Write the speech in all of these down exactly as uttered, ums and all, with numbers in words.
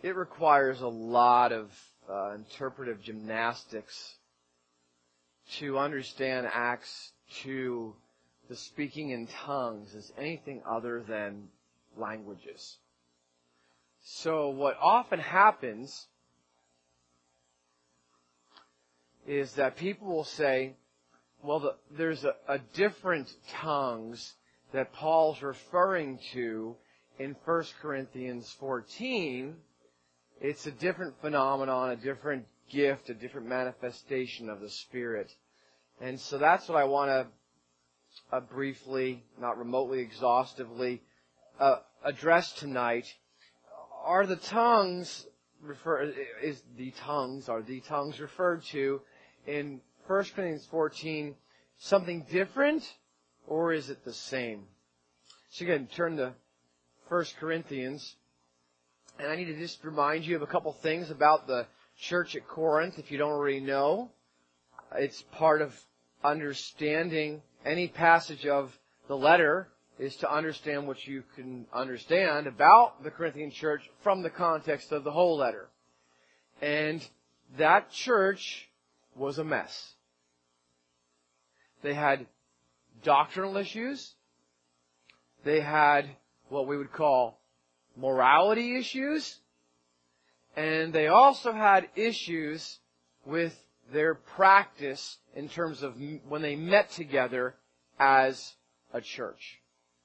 it requires a lot of uh, interpretive gymnastics to understand Acts two, the speaking in tongues, as anything other than languages. So what often happens is that people will say, well, the, there's a, a different tongues that Paul's referring to in First Corinthians fourteen. It's a different phenomenon, a different gift, a different manifestation of the Spirit. And so that's what I want to uh, briefly, not remotely exhaustively, uh, address tonight. Are the tongues refer is the tongues are the tongues referred to in First Corinthians fourteen something different, or is it the same? So again, turn to First Corinthians, and I need to just remind you of a couple things about the church at Corinth, if you don't already know. It's part of understanding any passage of the letter is to understand what you can understand about the Corinthian church from the context of the whole letter. And that church was a mess. They had doctrinal issues. They had what we would call morality issues. And they also had issues with their practice in terms of when they met together as a church.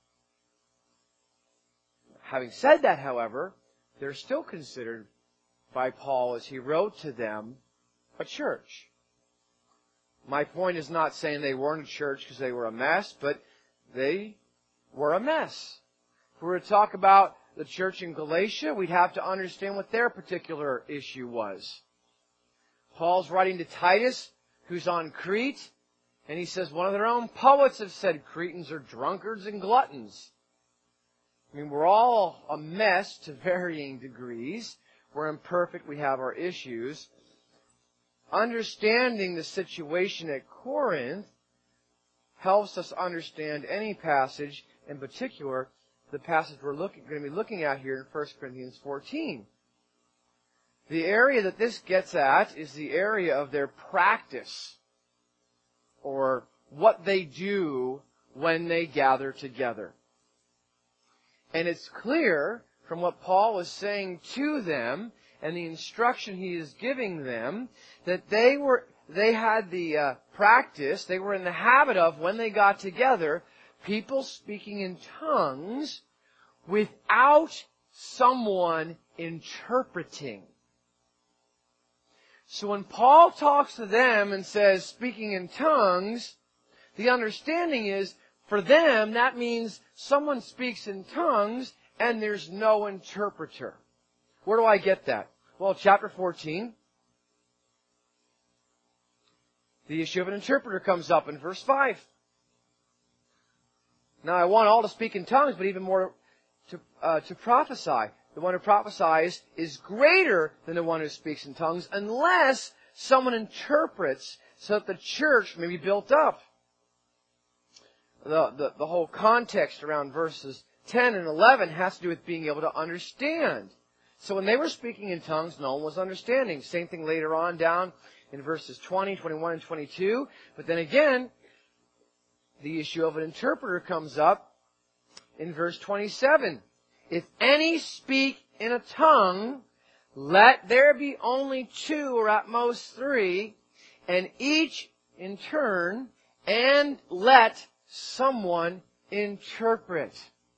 Having said that, however, they're still considered by Paul, as he wrote to them, a church. My point is not saying they weren't a church because they were a mess, but they were a mess. If we were to talk about the church in Galatia, we'd have to understand what their particular issue was. Paul's writing to Titus, who's on Crete, and he says one of their own poets have said Cretans are drunkards and gluttons. I mean, we're all a mess to varying degrees. We're imperfect. We have our issues. Understanding the situation at Corinth helps us understand any passage, in particular, the passage we're looking, going to be looking at here in First Corinthians fourteen. The area that this gets at is the area of their practice, or what they do when they gather together. And it's clear from what Paul is saying to them and the instruction he is giving them that they were they had the uh, practice, they were in the habit of, when they got together, people speaking in tongues without someone interpreting. So when Paul talks to them and says speaking in tongues, the understanding is, for them, that means someone speaks in tongues and there's no interpreter. Where do I get that? Well, chapter fourteen, the issue of an interpreter comes up in verse five. Now, I want all to speak in tongues, but even more to, uh, to prophesy. The one who prophesies is greater than the one who speaks in tongues, unless someone interprets so that the church may be built up. The, the, the whole context around verses ten and eleven has to do with being able to understand. So when they were speaking in tongues, no one was understanding. Same thing later on down in verses twenty, twenty-one, and twenty-two. But then again, the issue of an interpreter comes up in verse twenty-seven. If any speak in a tongue, let there be only two or at most three, and each in turn, and let someone interpret.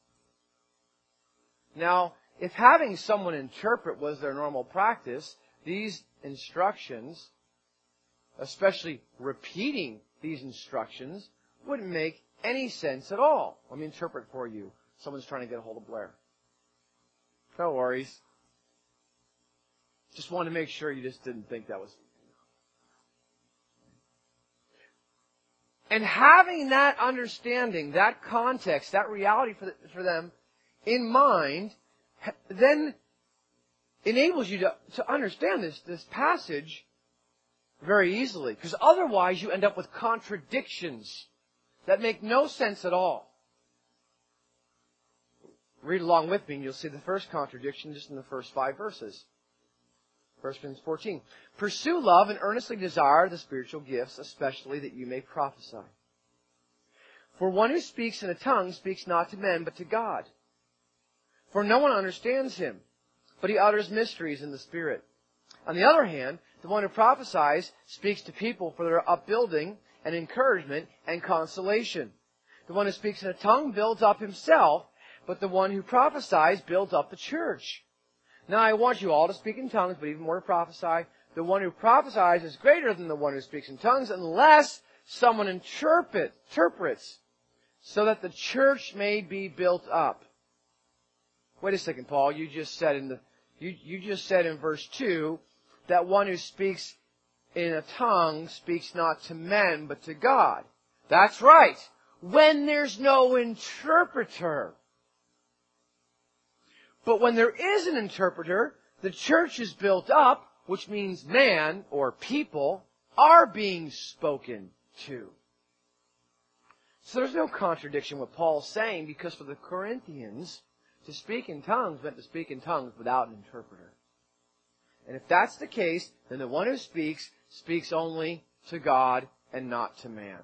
Now, if having someone interpret was their normal practice, these instructions, especially repeating these instructions, wouldn't make any sense at all. Let me interpret for you. Someone's trying to get a hold of Blair. No worries. Just wanted to make sure you just didn't think that was... And having that understanding, that context, that reality for, the, for them in mind, then enables you to, to understand this, this passage very easily. Because otherwise you end up with contradictions that make no sense at all. read along with me and you'll see the first contradiction just in the first five verses. First Corinthians fourteen. Pursue love and earnestly desire the spiritual gifts, especially that you may prophesy. For one who speaks in a tongue speaks not to men, but to God. For no one understands him, but he utters mysteries in the Spirit. On the other hand, the one who prophesies speaks to people for their upbuilding and encouragement and consolation. The one who speaks in a tongue builds up himself, but the one who prophesies builds up the church. Now I want you all to speak in tongues, but even more to prophesy. The one who prophesies is greater than the one who speaks in tongues, unless someone interpret, interprets, so that the church may be built up. Wait a second, Paul. You just said in the you, you just said in verse two that one who speaks in a tongue speaks not to men, but to God. That's right. When there's no interpreter. But when there is an interpreter, the church is built up, which means man or people are being spoken to. So there's no contradiction with Paul's saying, because for the Corinthians, to speak in tongues meant to speak in tongues without an interpreter. And if that's the case, then the one who speaks, speaks only to God and not to man.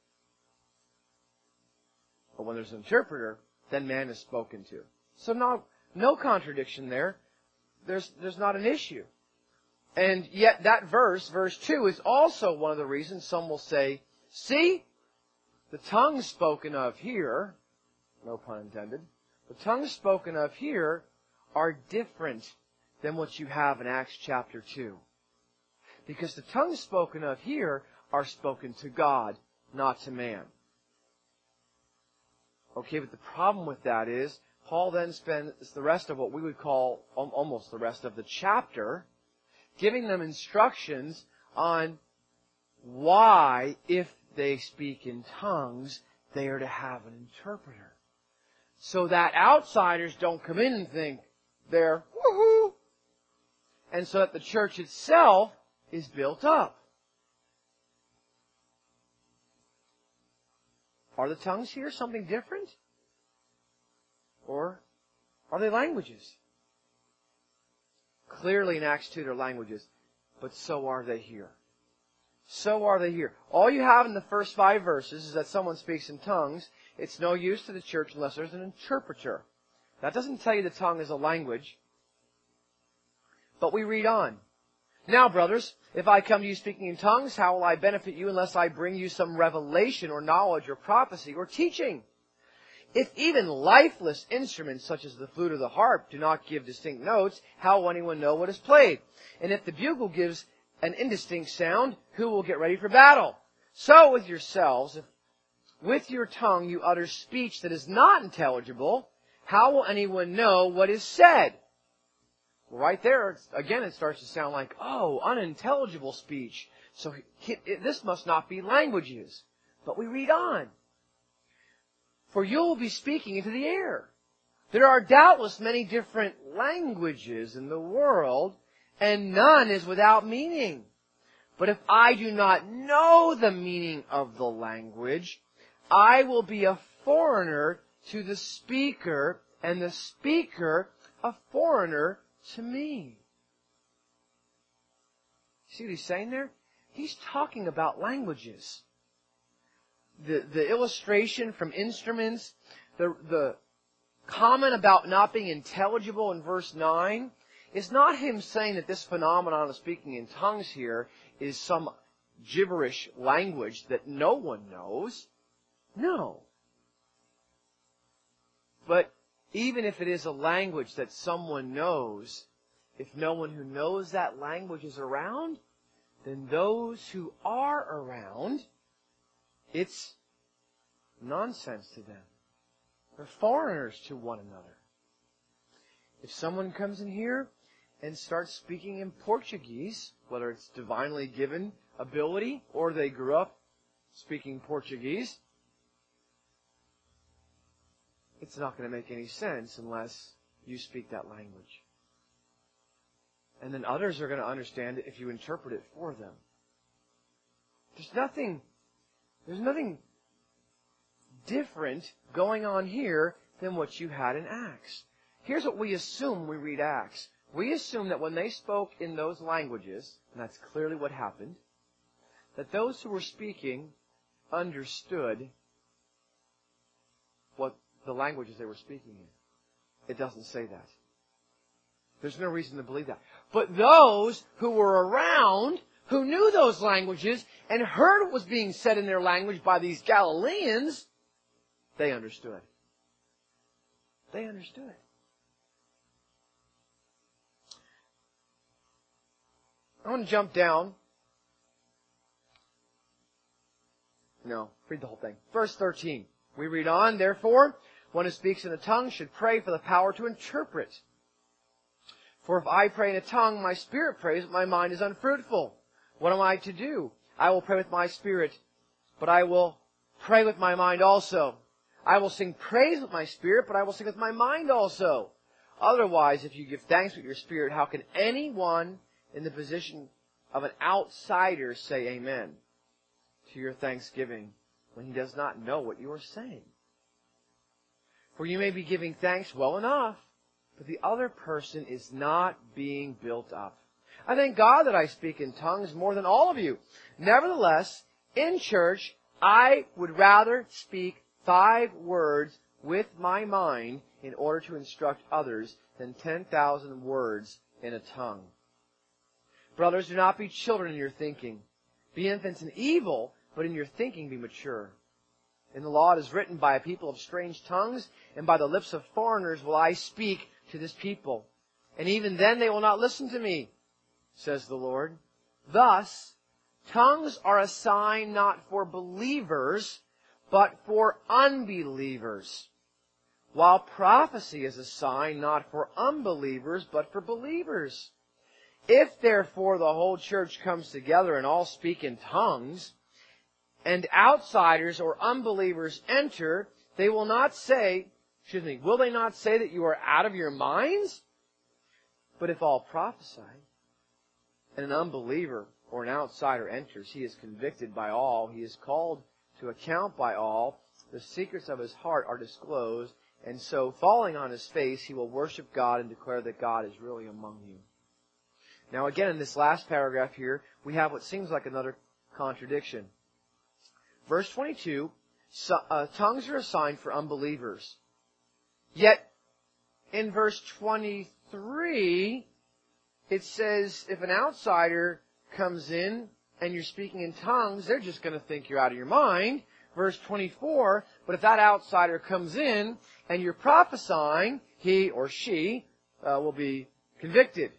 But when there's an interpreter, then man is spoken to. So no, no contradiction there. There's, there's not an issue. And yet that verse, verse two, is also one of the reasons some will say, see, the tongues spoken of here, no pun intended, the tongues spoken of here are different than what you have in Acts chapter two. Because the tongues spoken of here are spoken to God, not to man. Okay, but the problem with that is, Paul then spends the rest of what we would call, almost the rest of the chapter, giving them instructions on why, if they speak in tongues, they are to have an interpreter. So that outsiders don't come in and think they're woohoo. And so that the church itself is built up. Are the tongues here something different? Or are they languages? Clearly in Acts two they're languages, but so are they here. So are they here. All you have in the first five verses is that someone speaks in tongues. It's no use to the church unless there's an interpreter. That doesn't tell you the tongue is a language. But we read on. Now, brothers, if I come to you speaking in tongues, how will I benefit you unless I bring you some revelation or knowledge or prophecy or teaching? If even lifeless instruments such as the flute or the harp do not give distinct notes, how will anyone know what is played? And if the bugle gives an indistinct sound, who will get ready for battle? So with yourselves, if with your tongue you utter speech that is not intelligible, how will anyone know what is said? Well, right there, again, it starts to sound like, oh, unintelligible speech. So this must not be languages. But we read on. For you will be speaking into the air. There are doubtless many different languages in the world, and none is without meaning. But if I do not know the meaning of the language, I will be a foreigner to the speaker, and the speaker a foreigner to me. See what he's saying there? He's talking about languages. The, the illustration from instruments, the, the comment about not being intelligible in verse nine, is not him saying that this phenomenon of speaking in tongues here is some gibberish language that no one knows. No. But even if it is a language that someone knows, if no one who knows that language is around, then those who are around, it's nonsense to them. They're foreigners to one another. If someone comes in here and starts speaking in Portuguese, whether it's divinely given ability or they grew up speaking Portuguese, it's not going to make any sense unless you speak that language. And then others are going to understand it if you interpret it for them. There's nothing, there's nothing different going on here than what you had in Acts. Here's what we assume when we read Acts. We assume that when they spoke in those languages, and that's clearly what happened, that those who were speaking understood what the languages they were speaking in. It doesn't say that. There's no reason to believe that. But those who were around, who knew those languages and heard what was being said in their language by these Galileans, they understood. They understood. I want to jump down. No, read the whole thing. Verse thirteen. We read on, therefore, one who speaks in a tongue should pray for the power to interpret. For if I pray in a tongue, my spirit prays, but my mind is unfruitful. What am I to do? I will pray with my spirit, but I will pray with my mind also. I will sing praise with my spirit, but I will sing with my mind also. Otherwise, if you give thanks with your spirit, how can anyone in the position of an outsider say amen to your thanksgiving when he does not know what you are saying? For you may be giving thanks well enough, but the other person is not being built up. I thank God that I speak in tongues more than all of you. Nevertheless, in church, I would rather speak five words with my mind in order to instruct others than ten thousand words in a tongue. Brothers, do not be children in your thinking. Be infants in evil, but in your thinking be mature. In the law it is written, by a people of strange tongues, and by the lips of foreigners will I speak to this people. And even then they will not listen to me, says the Lord. Thus, tongues are a sign not for believers, but for unbelievers. While prophecy is a sign not for unbelievers, but for believers. If therefore the whole church comes together and all speak in tongues, and outsiders or unbelievers enter, they will not say, excuse me, will they not say that you are out of your minds? But if all prophesy, and an unbeliever or an outsider enters, he is convicted by all, he is called to account by all, the secrets of his heart are disclosed, and so falling on his face, he will worship God and declare that God is really among you. Now again, in this last paragraph here, we have what seems like another contradiction. Verse twenty-two, so, uh, tongues are a sign for unbelievers. Yet, in verse twenty-three, it says if an outsider comes in and you're speaking in tongues, they're just going to think you're out of your mind. Verse twenty-four, but if that outsider comes in and you're prophesying, he or she uh, will be convicted.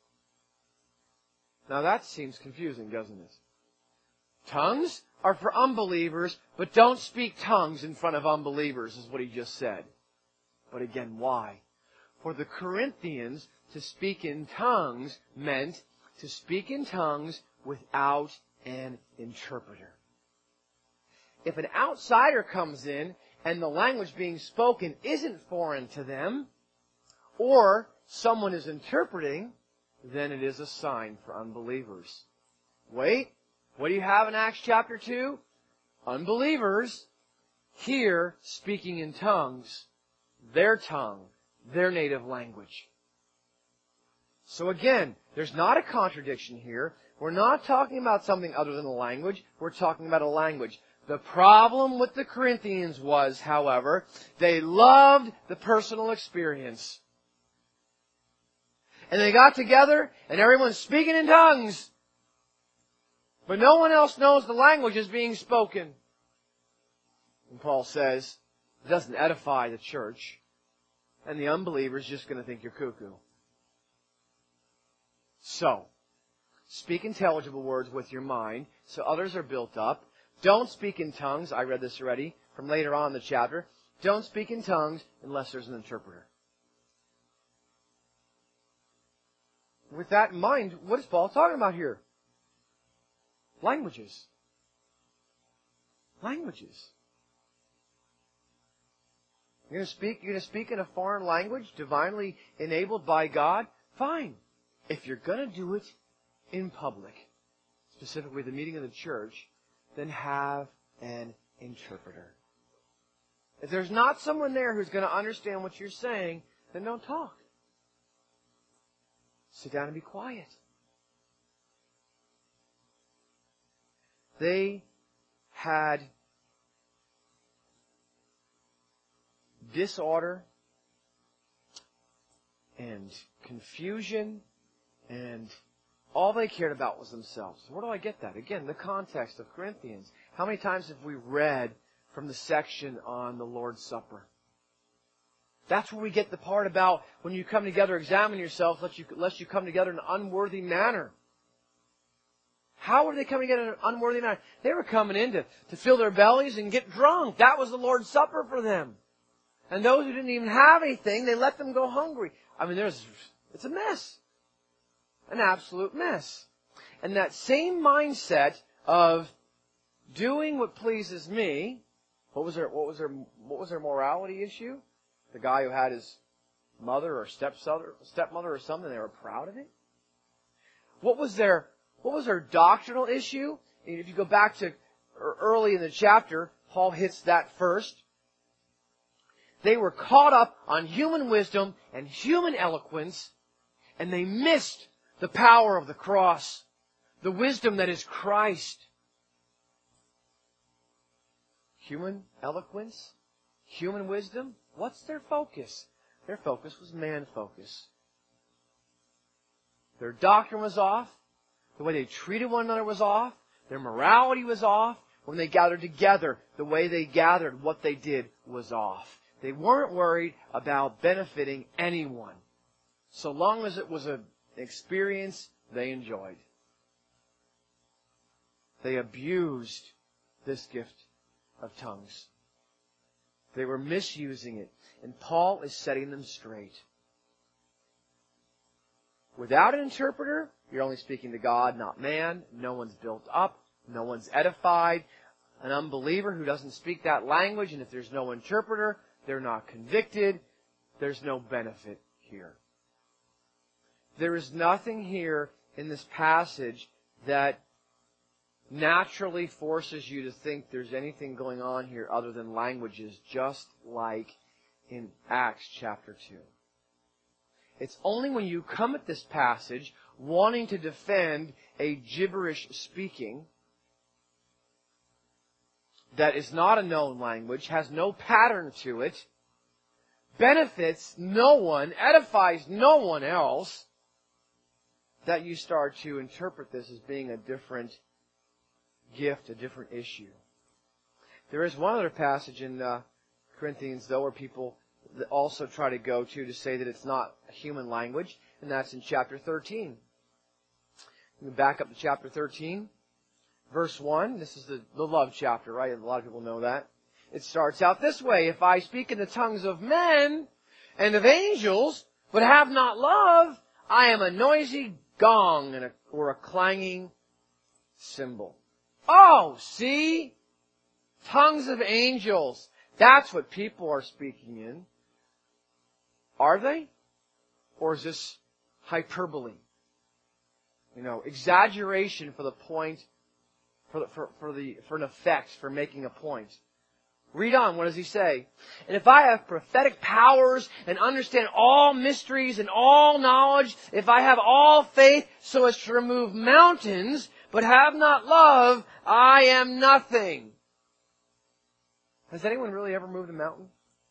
Now that seems confusing, doesn't it? Tongues are for unbelievers, but don't speak tongues in front of unbelievers, is what he just said. But again, why? For the Corinthians, to speak in tongues meant to speak in tongues without an interpreter. If an outsider comes in and the language being spoken isn't foreign to them, or someone is interpreting, then it is a sign for unbelievers. Wait, what do you have in Acts chapter two? Unbelievers here speaking in tongues, their tongue, their native language. So again, there's not a contradiction here. We're not talking about something other than a language. We're talking about a language. The problem with the Corinthians was, however, they loved the personal experience. And they got together and everyone's speaking in tongues. But no one else knows the language is being spoken. And Paul says, it doesn't edify the church. And the unbeliever is just going to think you're cuckoo. So, speak intelligible words with your mind so others are built up. Don't speak in tongues. I read this already from later on in the chapter. Don't speak in tongues unless there's an interpreter. With that in mind, what is Paul talking about here? Languages. Languages. You're going to speak, you're going to speak in a foreign language, divinely enabled by God? Fine. If you're going to do it in public, specifically the meeting of the church, then have an interpreter. If there's not someone there who's going to understand what you're saying, then don't talk. Sit down and be quiet. They had disorder and confusion, and all they cared about was themselves. Where do I get that? Again, the context of Corinthians. How many times have we read from the section on the Lord's Supper? That's where we get the part about when you come together, examine yourself, lest you, lest you come together in an unworthy manner. How were they coming together in an unworthy manner? They were coming in to, to fill their bellies and get drunk. That was the Lord's Supper for them. And those who didn't even have anything, they let them go hungry. I mean, there's, it's a mess. An absolute mess. And that same mindset of doing what pleases me, what was their, what was their, what was their morality issue? The guy who had his mother or stepmother, stepmother or something, they were proud of it. What was their, what was their doctrinal issue? And if you go back to early in the chapter, Paul hits that first. They were caught up on human wisdom and human eloquence, and they missed the power of the cross, the wisdom that is Christ. Human eloquence, human wisdom, what's their focus? Their focus was man focus. Their doctrine was off. The way they treated one another was off. Their morality was off. When they gathered together, the way they gathered, what they did was off. They weren't worried about benefiting anyone. So long as it was an experience they enjoyed. They abused this gift of tongues. They were misusing it. And Paul is setting them straight. Without an interpreter, you're only speaking to God, not man. No one's built up. No one's edified. An unbeliever who doesn't speak that language, and if there's no interpreter, they're not convicted. There's no benefit here. There is nothing here in this passage that naturally forces you to think there's anything going on here other than languages, just like in Acts chapter two. It's only when you come at this passage wanting to defend a gibberish speaking that is not a known language, has no pattern to it, benefits no one, edifies no one else, that you start to interpret this as being a different gift, a different issue. There is one other passage in uh, Corinthians, though, where people also try to go to to say that it's not a human language, and that's in chapter thirteen. We back up to chapter thirteen. Verse one, this is the, the love chapter, right? A lot of people know that. It starts out this way: if I speak in the tongues of men and of angels, but have not love, I am a noisy gong and a, or a clanging cymbal. Oh, see? Tongues of angels. That's what people are speaking in. Are they? Or is this hyperbole? You know, exaggeration for the point, for the, for, for the, for an effect, for making a point. Read on, what does he say? And if I have prophetic powers and understand all mysteries and all knowledge, if I have all faith so as to remove mountains, but have not love, I am nothing. Has anyone really ever moved a mountain?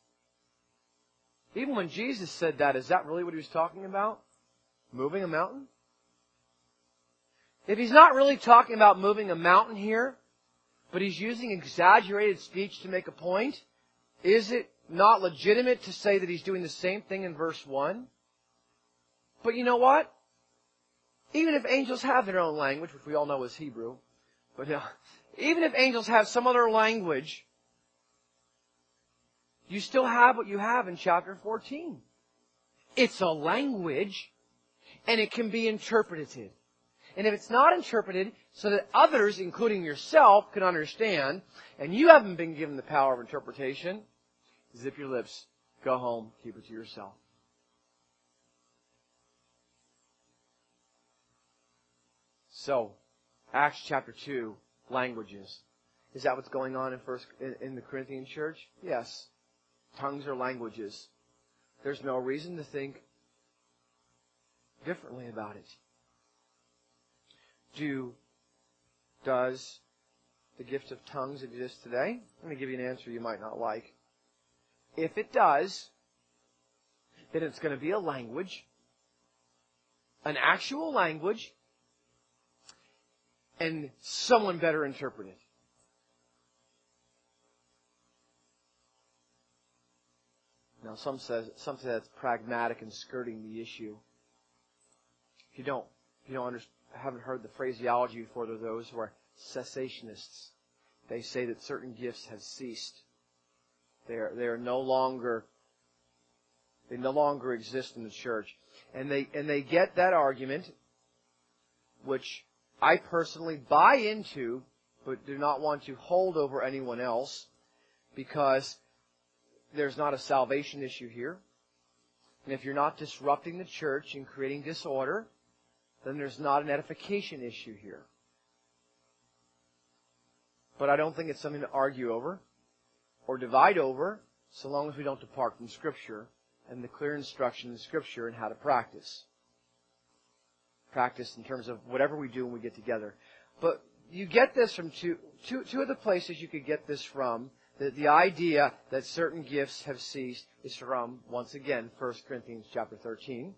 Even when Jesus said that, is that really what he was talking about? Moving a mountain? If he's not really talking about moving a mountain here, but he's using exaggerated speech to make a point, is it not legitimate to say that he's doing the same thing in verse one? But you know what? Even if angels have their own language, which we all know is Hebrew, but uh, even if angels have some other language, you still have what you have in chapter fourteen. It's a language, and it can be interpreted. And if it's not interpreted so that others, including yourself, can understand, and you haven't been given the power of interpretation, zip your lips, go home, keep it to yourself. So, Acts chapter two, languages. Is that what's going on in first in, in the Corinthian church? Yes. tongues are languages. There's no reason to think differently about it. Do, does the gift of tongues exist today? I'm going to give you an answer you might not like. If it does, then it's going to be a language, an actual language, and someone better interpret it. Now, some says some say that's pragmatic and skirting the issue. If you don't, if you don't understand, haven't heard the phraseology before, there are those who are cessationists. They say that certain gifts have ceased. They are they are no longer they no longer exist in the church, and they and they get that argument, which I personally buy into, but do not want to hold over anyone else, because there's not a salvation issue here. And if you're not disrupting the church and creating disorder, then there's not an edification issue here. But I don't think it's something to argue over or divide over, so long as we don't depart from Scripture and the clear instruction in Scripture and how to practice. Practice in terms of whatever we do when we get together. But you get this from two, two, two of the places you could get this from. The, the idea that certain gifts have ceased is from, once again, First Corinthians chapter thirteen.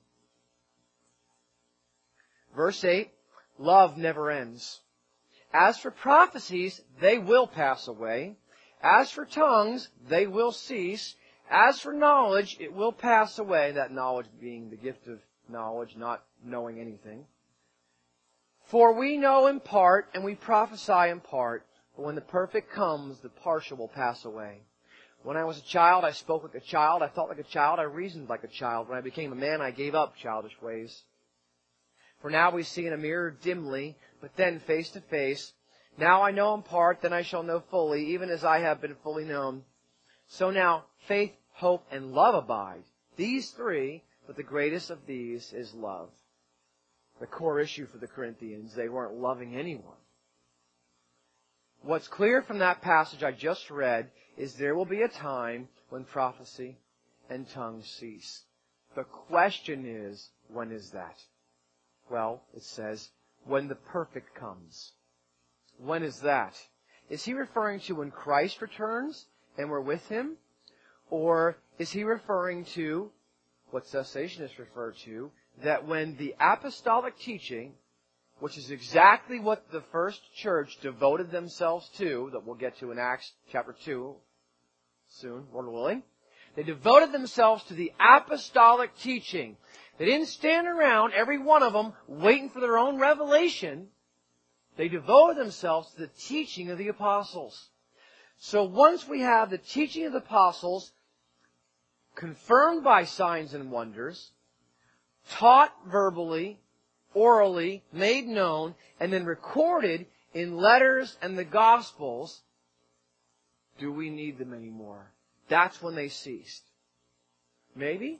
Verse eight, love never ends. As for prophecies, they will pass away. As for tongues, they will cease. As for knowledge, it will pass away. That knowledge being the gift of knowledge, not knowing anything. For we know in part, and we prophesy in part. But when the perfect comes, the partial will pass away. When I was a child, I spoke like a child. I thought like a child. I reasoned like a child. When I became a man, I gave up childish ways. For now we see in a mirror dimly, but then face to face. Now I know in part, then I shall know fully, even as I have been fully known. So now faith, hope, and love abide. These three, but the greatest of these is love. The core issue for the Corinthians, they weren't loving anyone. What's clear from that passage I just read is there will be a time when prophecy and tongues cease. The question is, when is that? Well, it says, when the perfect comes. When is that? Is he referring to when Christ returns and we're with Him? Or is he referring to what cessationists refer to, that when the apostolic teaching, which is exactly what the first church devoted themselves to, that we'll get to in Acts chapter two soon, Lord willing. They devoted themselves to the apostolic teaching. They didn't stand around, every one of them, waiting for their own revelation. They devoted themselves to the teaching of the apostles. So once we have the teaching of the apostles confirmed by signs and wonders, taught verbally, orally, made known, and then recorded in letters and the Gospels, do we need them anymore? That's when they ceased. Maybe?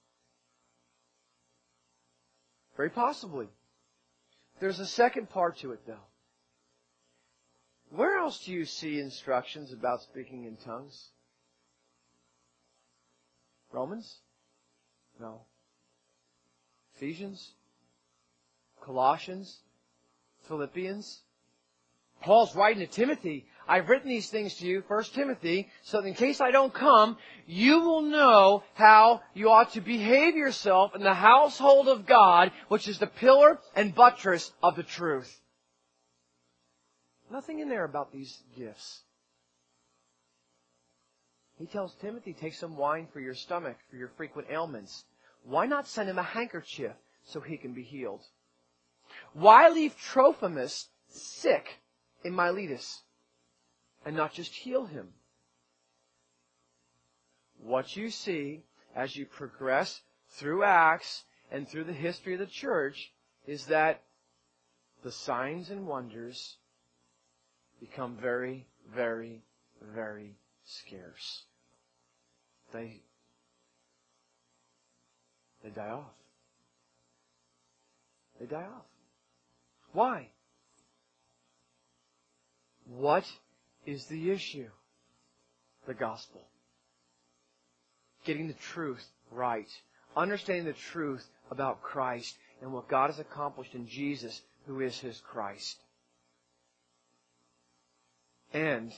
Very possibly. There's a second part to it, though. Where else do you see instructions about speaking in tongues? Romans? No. Ephesians? Colossians? Philippians? Paul's writing to Timothy, I've written these things to you, First Timothy, so that in case I don't come, you will know how you ought to behave yourself in the household of God, which is the pillar and buttress of the truth. Nothing in there about these gifts. He tells Timothy, take some wine for your stomach, for your frequent ailments. Why not send him a handkerchief so he can be healed? Why leave Trophimus sick in Miletus and not just heal him? What you see as you progress through Acts and through the history of the church is that the signs and wonders become very, very, very scarce. They, they die off. They die off. Why? What is the issue? The gospel. getting the truth right. Understanding the truth about Christ and what God has accomplished in Jesus, who is His Christ. And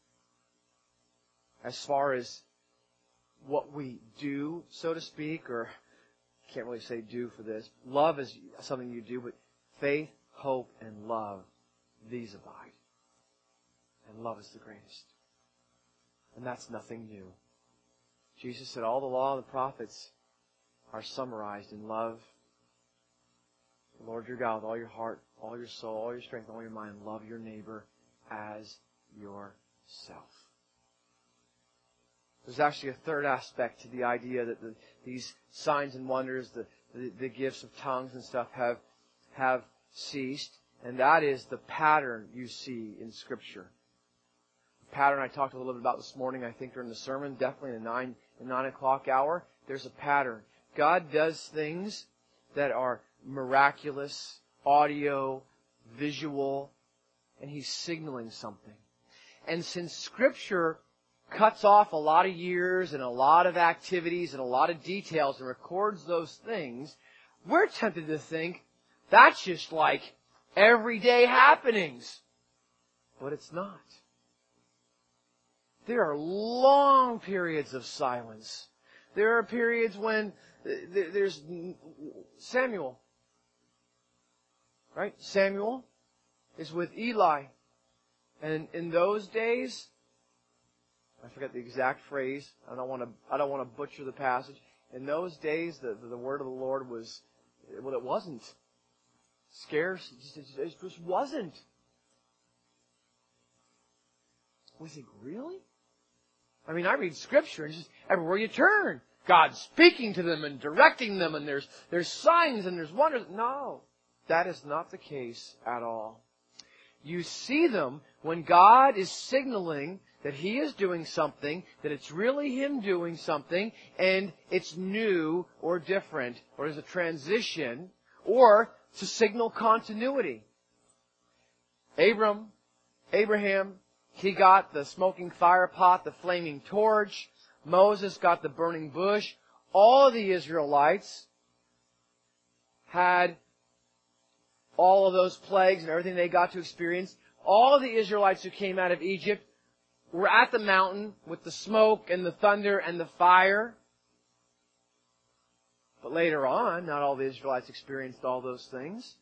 as far as what we do, so to speak, or can't really say do for this. Love is something you do, but faith, hope, and love, these abide. And love is the greatest. And that's nothing new. Jesus said all the law and the prophets are summarized in love. The Lord your God with all your heart, all your soul, all your strength, all your mind. Love your neighbor as yourself. There's actually a third aspect to the idea that the, these signs and wonders, the, the, the gifts of tongues and stuff have, have ceased. And that is the pattern you see in Scripture. The pattern I talked a little bit about this morning, I think during the sermon, definitely in the nine, the nine o'clock hour. There's a pattern. God does things that are miraculous, audio, visual, and He's signaling something. And since Scripture cuts off a lot of years and a lot of activities and a lot of details and records those things, we're tempted to think that's just like everyday happenings. But it's not. There are long periods of silence. There are periods when there's Samuel. Right? Samuel is with Eli. And in those days, I forget the exact phrase. I don't want to. I don't want to butcher the passage. In those days, the the, the word of the Lord was, well, it wasn't scarce. It just, it just wasn't. We think, really? I mean, I read Scripture, and just everywhere you turn, God's speaking to them and directing them, and there's there's signs and there's wonders. No, that is not the case at all. You see them when God is signaling that He is doing something, that it's really Him doing something, and it's new or different, or there's a transition, or to signal continuity. Abram, Abraham, he got the smoking fire pot, the flaming torch. Moses got the burning bush. All of the Israelites had all of those plagues and everything they got to experience. All of the Israelites who came out of Egypt were at the mountain with the smoke and the thunder and the fire. But later on, not all the Israelites experienced all those things.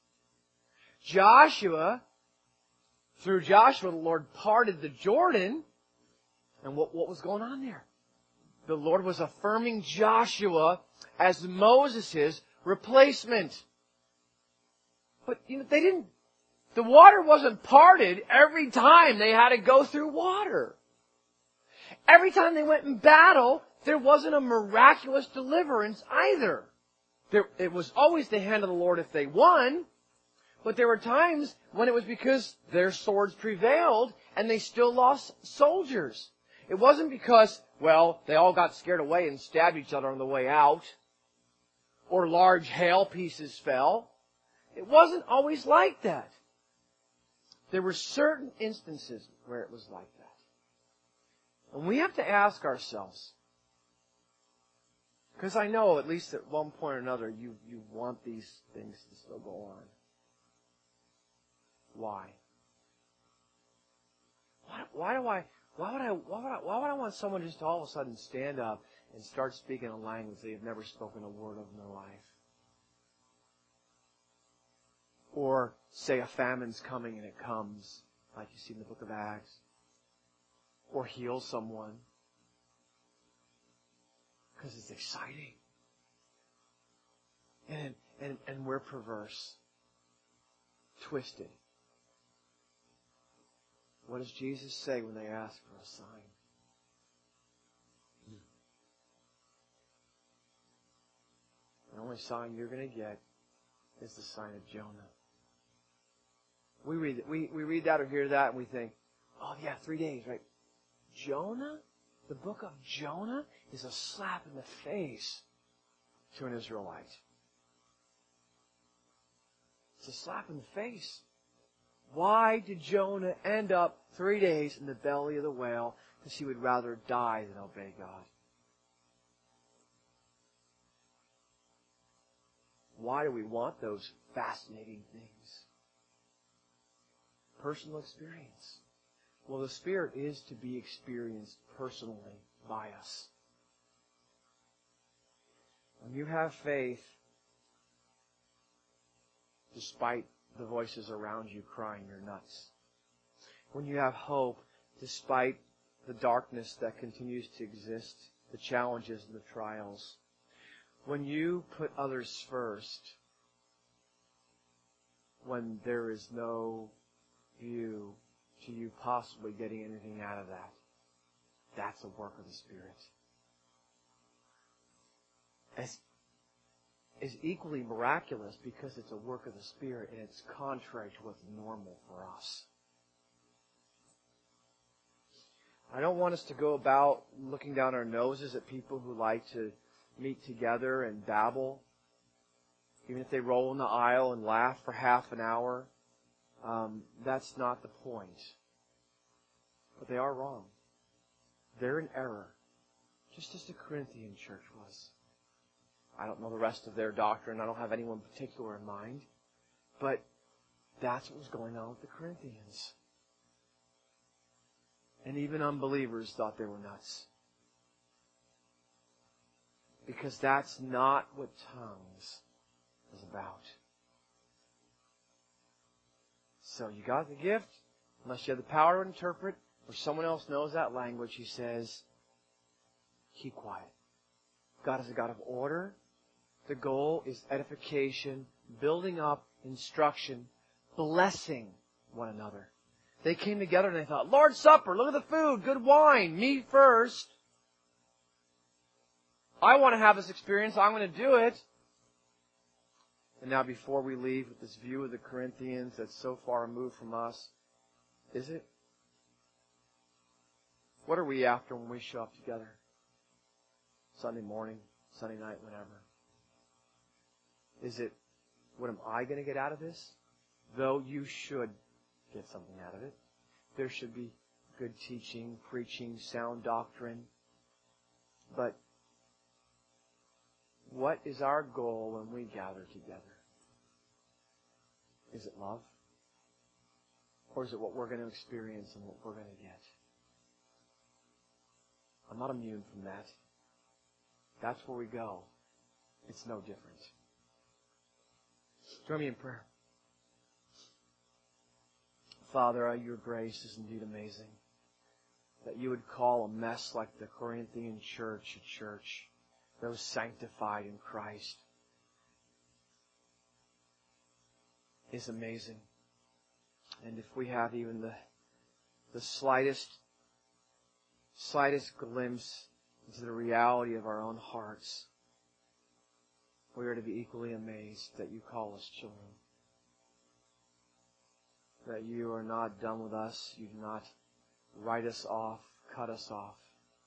Joshua, through Joshua, the Lord parted the Jordan. And what, what was going on there? The Lord was affirming Joshua as Moses' replacement. But you know, they didn't, the water wasn't parted every time they had to go through water. Every time they went in battle, there wasn't a miraculous deliverance either. There, it was always the hand of the Lord if they won, but there were times when it was because their swords prevailed and they still lost soldiers. It wasn't because, well, they all got scared away and stabbed each other on the way out, or large hail pieces fell. It wasn't always like that. There were certain instances where it was like that. And we have to ask ourselves, because I know at least at one point or another you, you want these things to still go on. Why? Why, why do I, why would I, why would I, why would I want someone just to all of a sudden stand up and start speaking a language they've never spoken a word of in their life? Or say a famine's coming and it comes, like you see in the book of Acts. Or heal someone. Because it's exciting. And, and, and we're perverse. Twisted. What does Jesus say when they ask for a sign? The only sign you're going to get is the sign of Jonah. We read, we, we read that or hear that and we think, oh yeah, three days, right? Jonah, the book of Jonah, is a slap in the face to an Israelite. It's a slap in the face. Why did Jonah end up three days in the belly of the whale? Because he would rather die than obey God. Why do we want those fascinating things? Personal experience. Well, the Spirit is to be experienced personally by us. When you have faith, despite the voices around you crying you're nuts. When you have hope, despite the darkness that continues to exist, the challenges and the trials. When you put others first, when there is no view to you possibly getting anything out of that, that's a work of the Spirit. As is equally miraculous because it's a work of the Spirit and it's contrary to what's normal for us. I don't want us to go about looking down our noses at people who like to meet together and babble, even if they roll in the aisle and laugh for half an hour. Um, that's not the point. But they are wrong. They're in error, just as the Corinthian church was. I don't know the rest of their doctrine. I don't have anyone particular in mind. But that's what was going on with the Corinthians. And even unbelievers thought they were nuts. Because that's not what tongues is about. So you got the gift, unless you have the power to interpret, or someone else knows that language, he says, keep quiet. God is a God of order. The goal is edification, building up, instruction, blessing one another. They came together and they thought, Lord's Supper, look at the food, good wine, me first. I want to have this experience, I'm going to do it. And now before we leave with this view of the Corinthians that's so far removed from us, is it? What are we after when we show up together? Sunday morning, Sunday night, whenever. Is it, what am I going to get out of this? Though you should get something out of it. There should be good teaching, preaching, sound doctrine. But what is our goal when we gather together? Is it love? Or is it what we're going to experience and what we're going to get? I'm not immune from that. That's where we go. It's no different. Join me in prayer. Father, your grace is indeed amazing. That you would call a mess like the Corinthian church a church. Those sanctified in Christ. Is amazing. And if we have even the the slightest slightest glimpse into the reality of our own hearts, we are to be equally amazed that you call us children. That you are not done with us. You do not write us off, cut us off.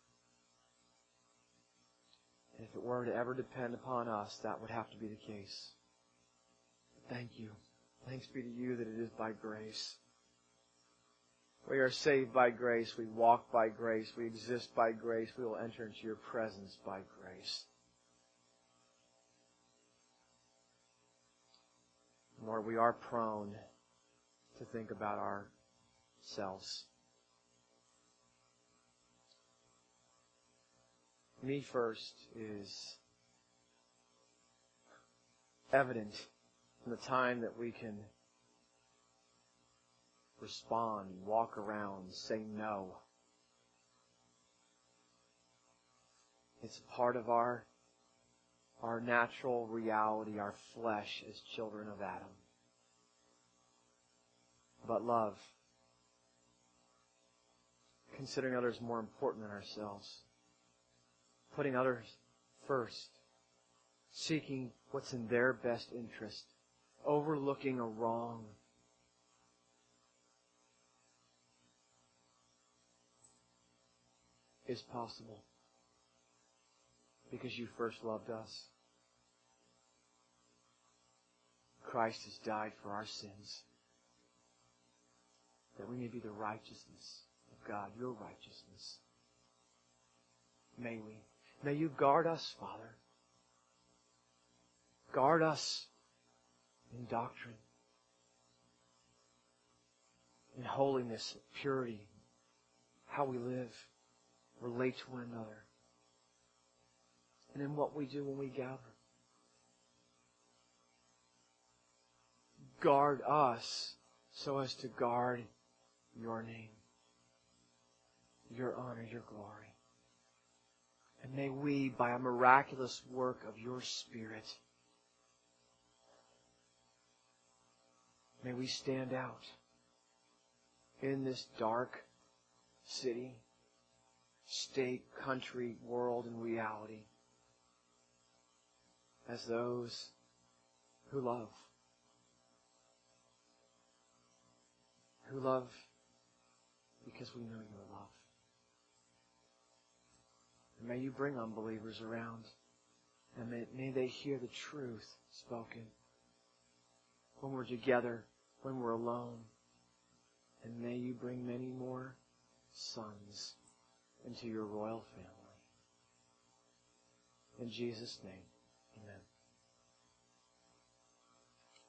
And if it were to ever depend upon us, that would have to be the case. Thank you. Thanks be to you that it is by grace. We are saved by grace. We walk by grace. We exist by grace. We will enter into your presence by grace. Lord, we are prone to think about ourselves. Me first is evident in the time that we can respond, walk around, say no. It's part of our, our natural reality, our flesh as children of Adam. But love, considering others more important than ourselves, putting others first, seeking what's in their best interest, overlooking a wrong, is possible because you first loved us. Christ has died for our sins, that we may be the righteousness of God, your righteousness. May we. May you guard us, Father. Guard us in doctrine, in holiness, purity, how we live, relate to one another, and in what we do when we gather. Guard us so as to guard your name, your honor, your glory. And may we, by a miraculous work of your Spirit, may we stand out in this dark city, state, country, world, and reality as those who love. Who love because we know your love. And may you bring unbelievers around, and may, may they hear the truth spoken when we're together, when we're alone. And may you bring many more sons into your royal family. In Jesus' name.